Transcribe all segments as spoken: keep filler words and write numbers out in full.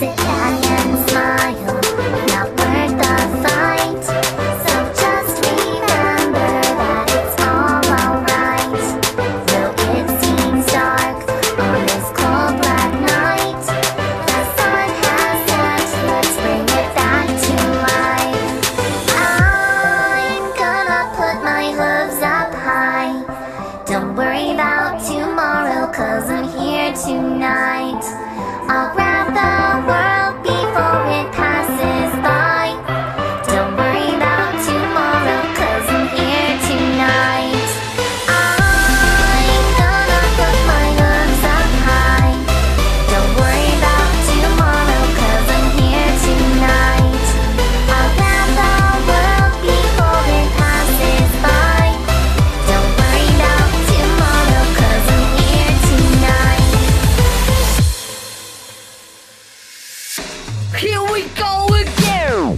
Sit back and smile, not worth the fight. So just remember that it's all alright. Though it seems dark on this cold black night, the sun has set, let's bring it back to life. I'm gonna put my hooves up high. Don't worry about tomorrow, cause I'm here tonight. I'll grab the world before it passes by. Don't worry about tomorrow, cause I'm here tonight. I'm gonna put my hooves up high. Don't worry about tomorrow, cause I'm here tonight. I'll grab the world before it passes by. Don't worry about tomorrow, cause I'm here tonight. Here we go again.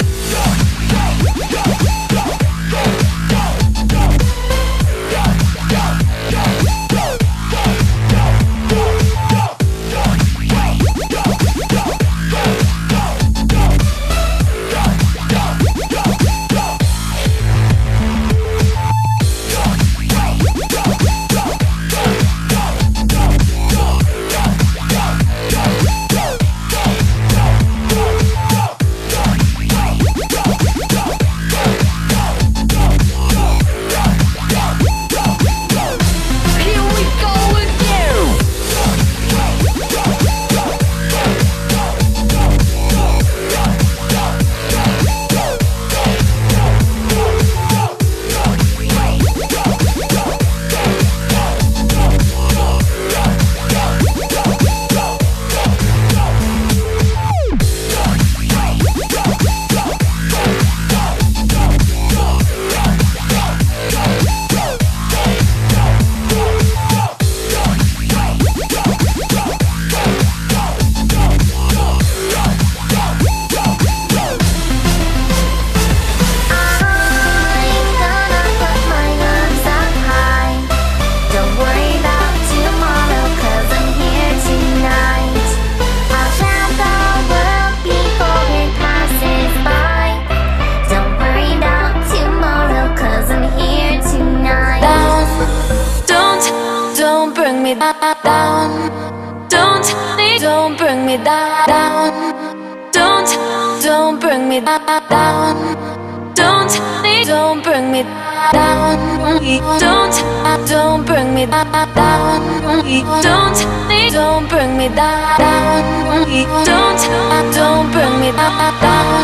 Down, don't, don't bring me down. Don't, don't bring me down. Don't, don't bring me down. Don't, don't bring me down. Don't, don't bring me down. Don't, don't bring me down.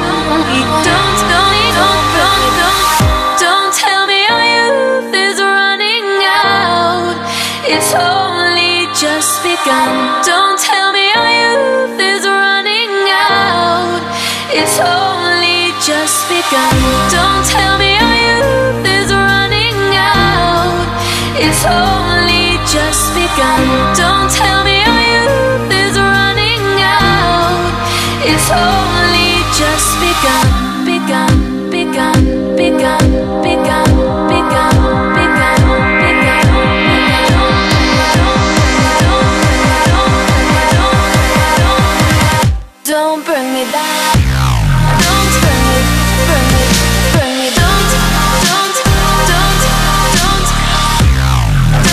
Don't, don't, don't, don't, don't, don't tell me our youth is running out. It's only just begun. Don't tell me our youth is running out. It's only just begun. Don't tell me our youth is running out. It's only just begun. Don't tell me our youth is running out. It's only just begun. Begun, begun, begun, begun, begun, begun, begun. Don't bring me down. Don't bring me, bring me, bring me. Don't, don't, don't, don't,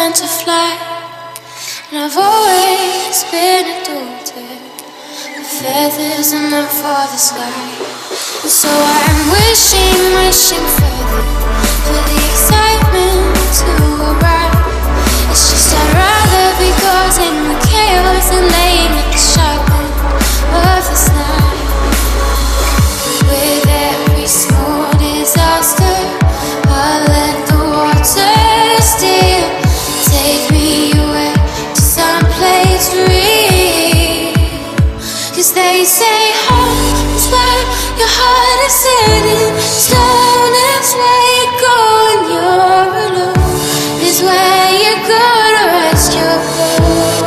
learned to fly, and I've always been a daughter of feathers and meant for the sky. And so I'm wishing, wishing further for the excitement to arrive. It's just I'd rather be caught in the chaos than laying at the sharp end of the snare. With every small disaster, I'll let the water steer, take me away to some place real. Cause they say home is where your heart is sitting, stone is where you go when you're alone, is where you go to rest your bones.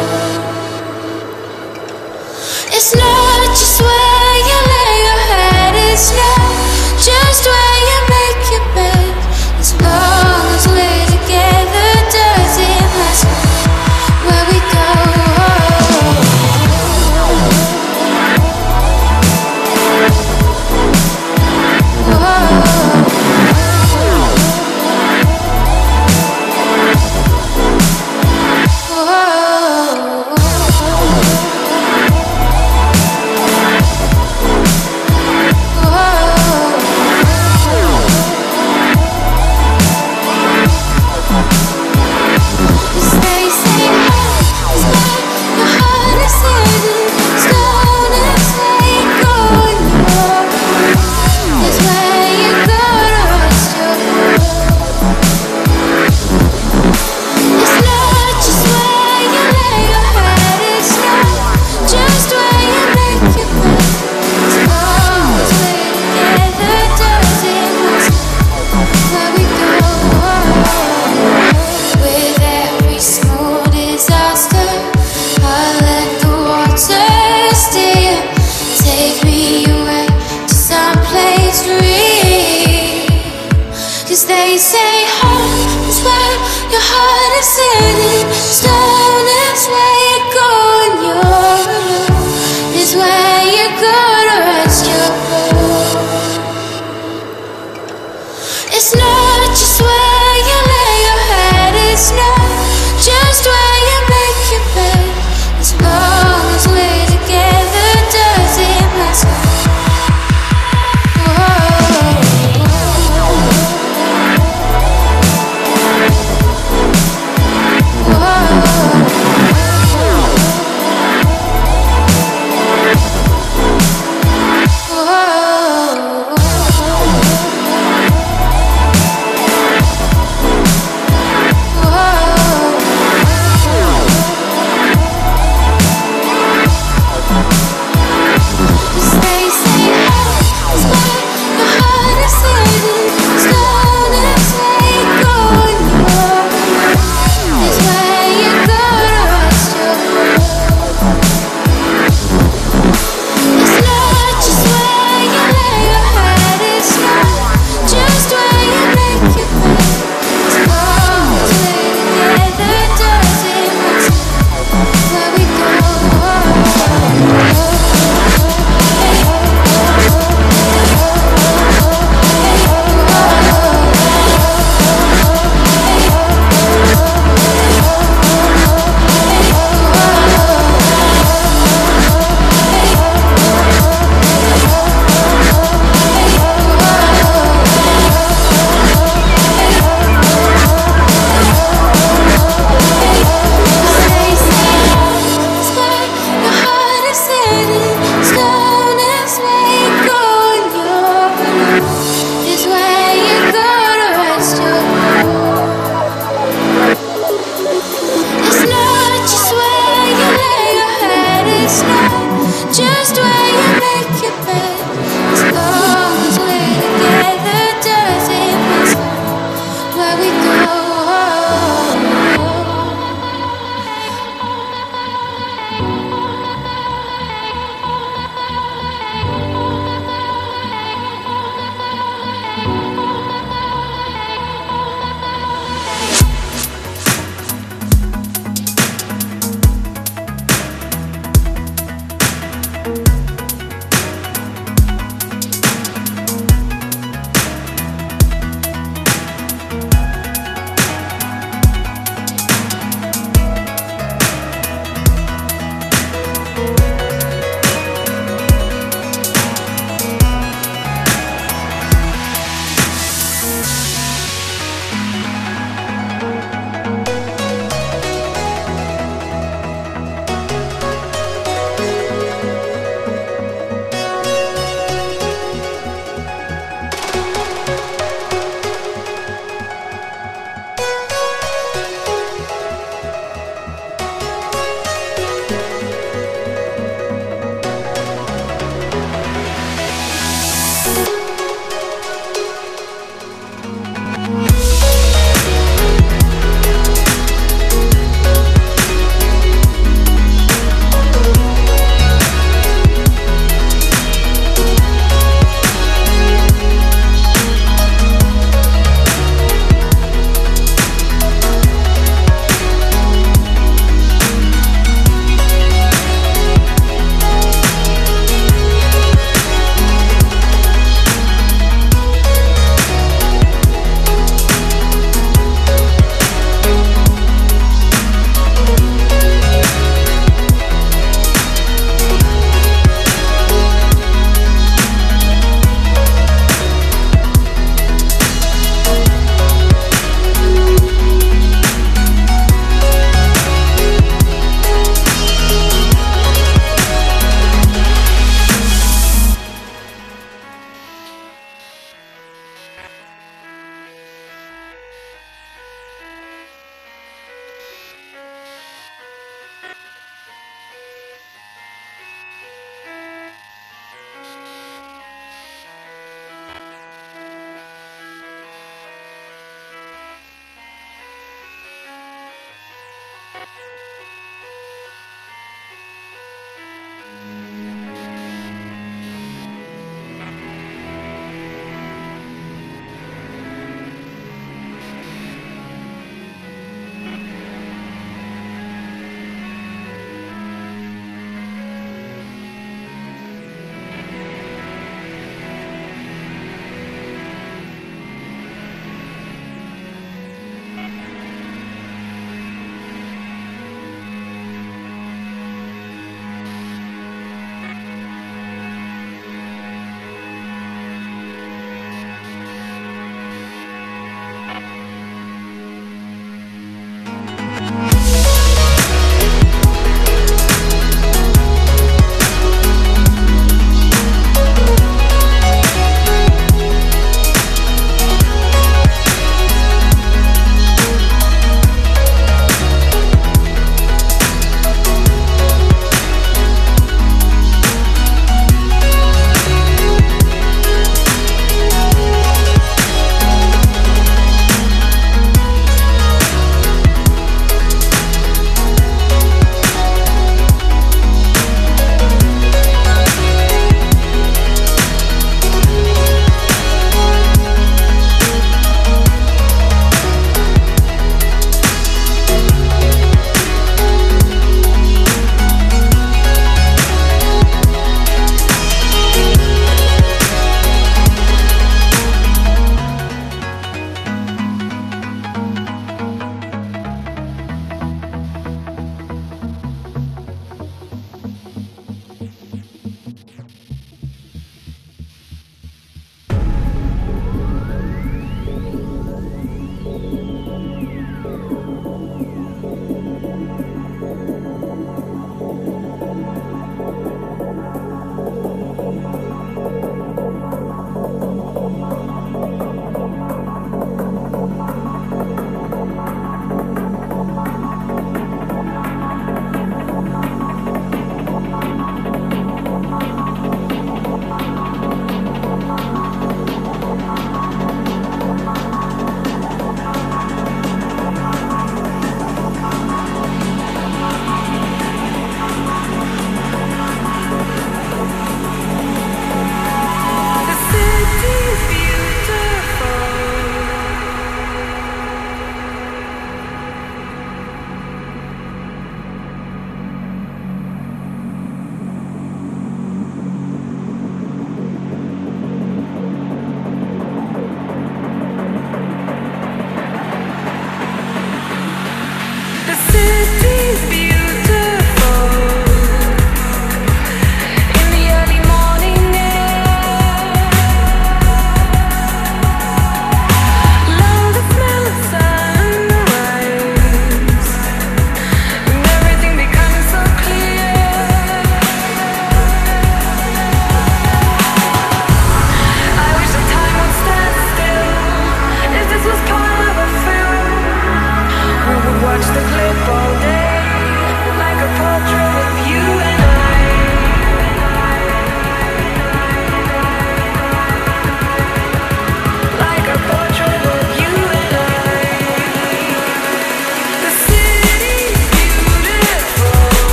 It's not just where you lay your head, it's not just where you make your bed. As long as we're together, does it matter where we go? They say home is where your heart is sitting, stone is where you go when you're alone, is where you go to rest your bones. It's not just where you lay your head, it's not just where you make your bed. As long as we're together, does it matter?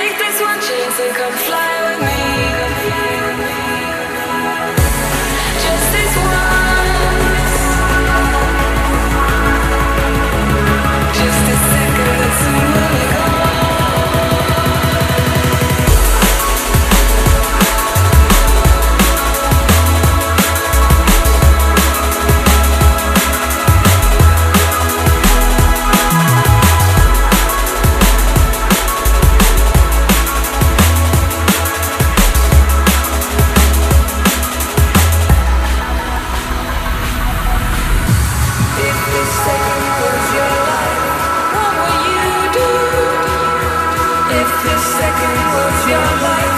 take this one chance and come fly with me. Just this once. Just a second, and soon we'll be gone. If this second was your life,